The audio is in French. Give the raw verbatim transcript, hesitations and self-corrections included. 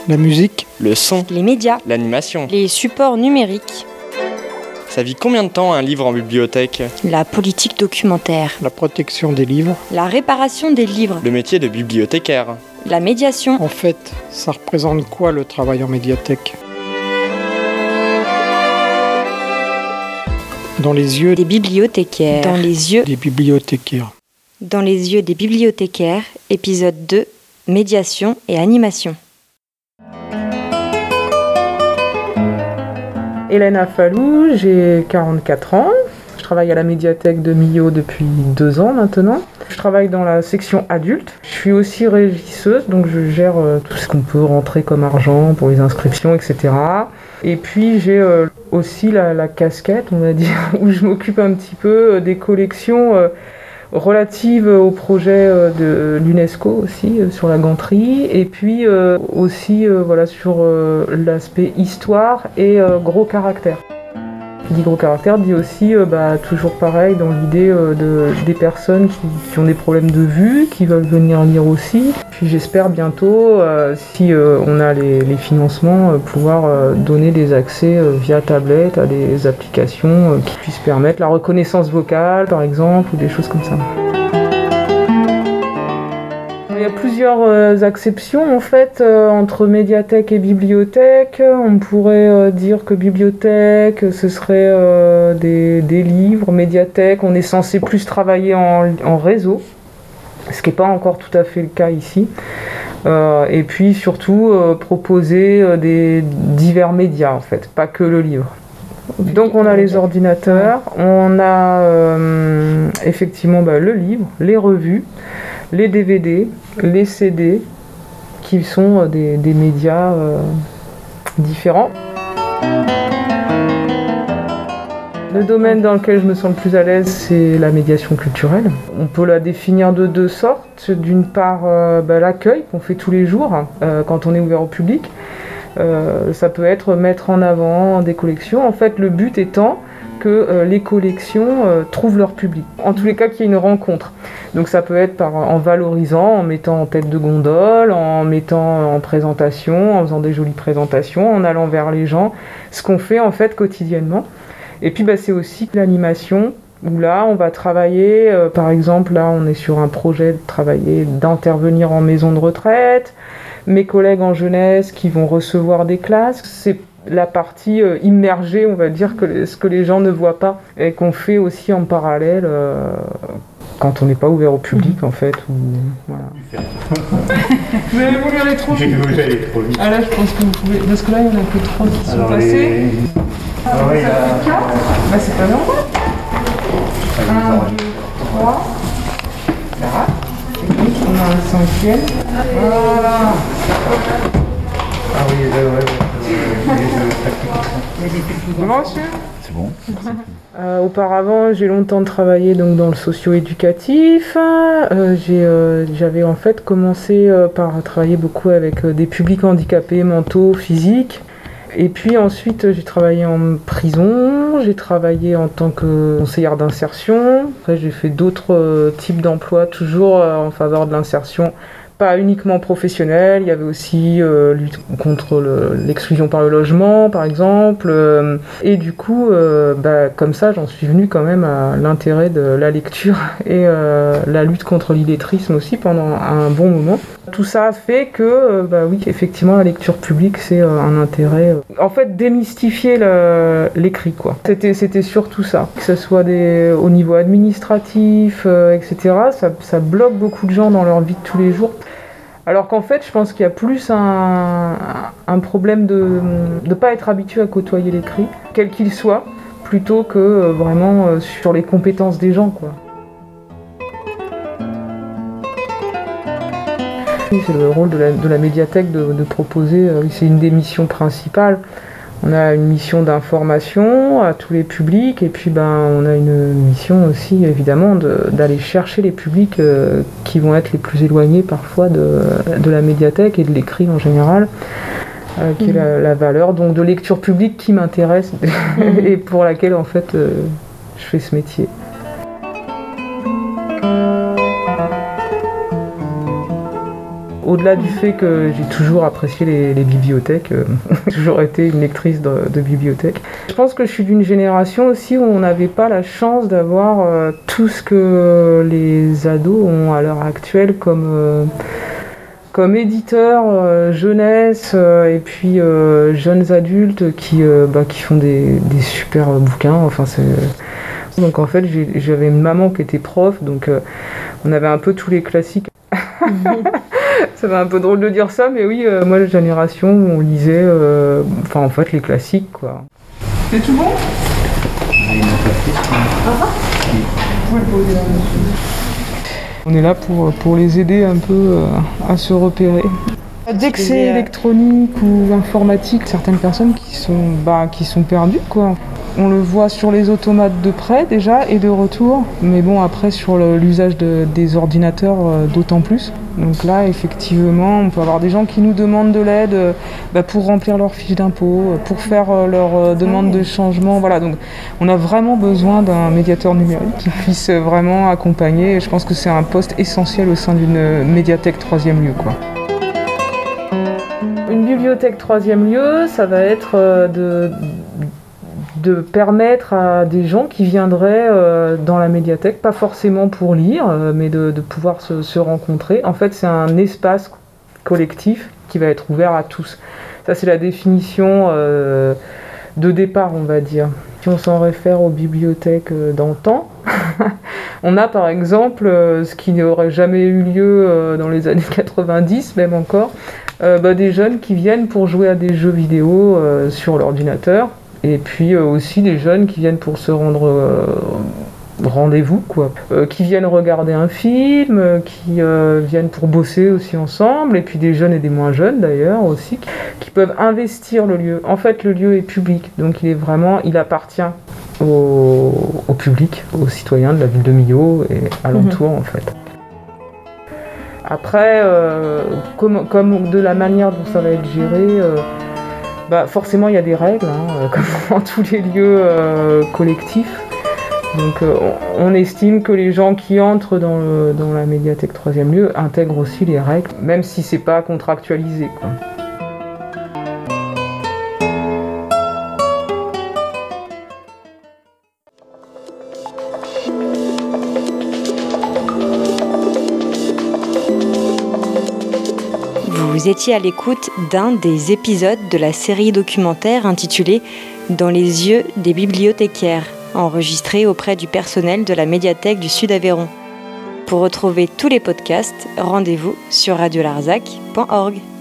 La musique, le son, les médias, l'animation, les supports numériques, ça vit combien de temps un livre en bibliothèque? la politique documentaire, la protection des livres. la réparation des livres, Le métier de bibliothécaire. la médiation. En fait, ça représente quoi le travail en médiathèque? Dans les yeux Des bibliothécaires. Dans les yeux. des bibliothécaires. Dans les yeux des bibliothécaires, épisode deux, médiation et animation. Hélène Affalou, j'ai quarante-quatre ans. Je travaille à la médiathèque de Millau depuis deux ans maintenant. Je travaille dans la section adulte. Je suis aussi régisseuse, donc je gère euh, tout ce qu'on peut rentrer comme argent pour les inscriptions, et cetera. Et puis j'ai euh, aussi la, la casquette, on va dire, où je m'occupe un petit peu euh, des collections euh, relatives au projet euh, de l'UNESCO aussi, euh, sur la ganterie. Et puis euh, aussi euh, voilà, sur euh, l'aspect histoire et euh, gros caractère. Qui dit gros caractère dit aussi euh, bah, toujours pareil dans l'idée euh, de, des personnes qui, qui ont des problèmes de vue, qui veulent venir lire aussi. Puis j'espère bientôt, euh, si euh, on a les, les financements, euh, pouvoir euh, donner des accès euh, via tablette à des applications euh, qui puissent permettre la reconnaissance vocale par exemple, ou des choses comme ça. Il y a plusieurs euh, acceptions en fait euh, entre médiathèque et bibliothèque. On pourrait euh, dire que bibliothèque ce serait euh, des, des livres, médiathèque on est censé plus travailler en, en réseau, ce qui n'est pas encore tout à fait le cas ici. Euh, et puis surtout euh, proposer euh, des divers médias en fait, pas que le livre. Donc on a les ordinateurs, on a euh, effectivement bah, le livre, les revues, les D V D, les C D, qui sont des, des médias euh, différents. Le domaine dans lequel je me sens le plus à l'aise, c'est la médiation culturelle. On peut la définir de deux sortes. D'une part, euh, bah, l'accueil qu'on fait tous les jours euh, quand on est ouvert au public. Euh, ça peut être mettre en avant des collections. En fait, le but étant que euh, les collections euh, trouvent leur public. En tous les cas, qu'il y ait une rencontre. Donc ça peut être par, en valorisant, en mettant en tête de gondole, en mettant en présentation, en faisant des jolies présentations, en allant vers les gens, ce qu'on fait en fait quotidiennement. Et puis bah, c'est aussi l'animation, où là on va travailler, euh, par exemple là on est sur un projet de travailler, d'intervenir en maison de retraite, mes collègues en jeunesse qui vont recevoir des classes, c'est la partie euh, immergée, on va dire, que les, ce que les gens ne voient pas et qu'on fait aussi en parallèle euh, quand on n'est pas ouvert au public en fait. Ou, voilà. Vous allez voulu aller trop vite. Vous allez trop vite. Ah là je pense que vous pouvez, parce que là il y en a que trois qui Alors, sont passés. Les... Ah, ah oui, ça là... fait quatre. Bah c'est pas normal. un, deux, trois. Là. Et puis on a un cinquième. Voilà. Ah oui, là, ouais, ouais. Bon, monsieur. C'est bon. Euh, auparavant, j'ai longtemps travaillé donc, dans le socio-éducatif. Euh, j'ai, euh, j'avais en fait commencé euh, par travailler beaucoup avec euh, des publics handicapés mentaux, physiques. Et puis ensuite, j'ai travaillé en prison, j'ai travaillé en tant que conseillère d'insertion. Après, j'ai fait d'autres euh, types d'emplois, toujours euh, en faveur de l'insertion. Pas uniquement professionnel, il y avait aussi euh, lutte contre le, l'exclusion par le logement, par exemple. Euh, et du coup, euh, bah, comme ça, j'en suis venue quand même à l'intérêt de la lecture et euh, la lutte contre l'illettrisme aussi pendant un bon moment. Tout ça a fait que, euh, bah oui, effectivement, la lecture publique, c'est euh, un intérêt. Euh, en fait, démystifier le, l'écrit, quoi. C'était, c'était surtout ça. Que ce soit des, au niveau administratif, euh, et cetera, ça, ça bloque beaucoup de gens dans leur vie de tous les jours. Alors qu'en fait, je pense qu'il y a plus un, un problème de ne pas être habitué à côtoyer l'écrit, quel qu'il soit, plutôt que euh, vraiment euh, sur les compétences des gens, quoi. C'est le rôle de la, de la médiathèque de, de proposer, euh, c'est une des missions principales. On a une mission d'information à tous les publics et puis ben, on a une mission aussi évidemment de, d'aller chercher les publics euh, qui vont être les plus éloignés parfois de, de la médiathèque et de l'écrit en général, euh, qui mmh. est la, la valeur donc, de lecture publique qui m'intéresse mmh. et pour laquelle en fait euh, je fais ce métier. au-delà du fait que j'ai toujours apprécié les, les bibliothèques, euh, j'ai toujours été une lectrice de, de bibliothèque. Je pense que je suis d'une génération aussi où on n'avait pas la chance d'avoir euh, tout ce que les ados ont à l'heure actuelle comme... Euh, comme éditeurs, euh, jeunesse euh, et puis euh, jeunes adultes qui, euh, bah, qui font des, des super bouquins. Enfin, c'est... Donc en fait, j'ai, j'avais une maman qui était prof, donc euh, on avait un peu tous les classiques. Ça va un peu drôle de dire ça, mais oui, euh, moi, la génération où on lisait, euh, enfin en fait, les classiques, quoi. C'est tout bon ? Ah, vous le posez là, monsieur. On est là pour, pour les aider un peu euh, à se repérer. Dès que c'est électronique ou informatique, certaines personnes qui sont, bah, qui sont perdues, quoi. On le voit sur les automates de près déjà et de retour, mais bon après sur le, l'usage de, des ordinateurs euh, d'autant plus. Donc là effectivement on peut avoir des gens qui nous demandent de l'aide euh, bah, pour remplir leur fiche d'impôt, pour faire euh, leur euh, demande de changement. Voilà, donc on a vraiment besoin d'un médiateur numérique qui puisse vraiment accompagner. Je pense que c'est un poste essentiel au sein d'une médiathèque troisième lieu, quoi. Une bibliothèque troisième lieu, ça va être euh, de... de permettre à des gens qui viendraient euh, dans la médiathèque, pas forcément pour lire, euh, mais de, de pouvoir se, se rencontrer. En fait, c'est un espace collectif qui va être ouvert à tous. Ça, c'est la définition euh, de départ, on va dire. Si on s'en réfère aux bibliothèques euh, d'antan, on a par exemple euh, ce qui n'aurait jamais eu lieu euh, dans les années quatre-vingt-dix, même encore, euh, bah, des jeunes qui viennent pour jouer à des jeux vidéo euh, sur l'ordinateur. Et puis euh, aussi des jeunes qui viennent pour se rendre euh, rendez-vous, quoi. Euh, qui viennent regarder un film, euh, qui euh, viennent pour bosser aussi ensemble, et puis des jeunes et des moins jeunes d'ailleurs aussi, qui, qui peuvent investir le lieu. En fait, le lieu est public, donc il est vraiment, il appartient au, au public, aux citoyens de la ville de Millau et alentour, mmh. en fait. Après, euh, comme, comme de la manière dont ça va être géré, euh, bah forcément il y a des règles, hein, comme dans tous les lieux euh, collectifs. Donc euh, on, on estime que les gens qui entrent dans, le, dans la médiathèque troisième lieu intègrent aussi les règles, même si c'est pas contractualisé, quoi. Vous étiez à l'écoute d'un des épisodes de la série documentaire intitulée « Dans les yeux des bibliothécaires », enregistré auprès du personnel de la médiathèque du Sud-Aveyron. Pour retrouver tous les podcasts, rendez-vous sur radio larzac point org.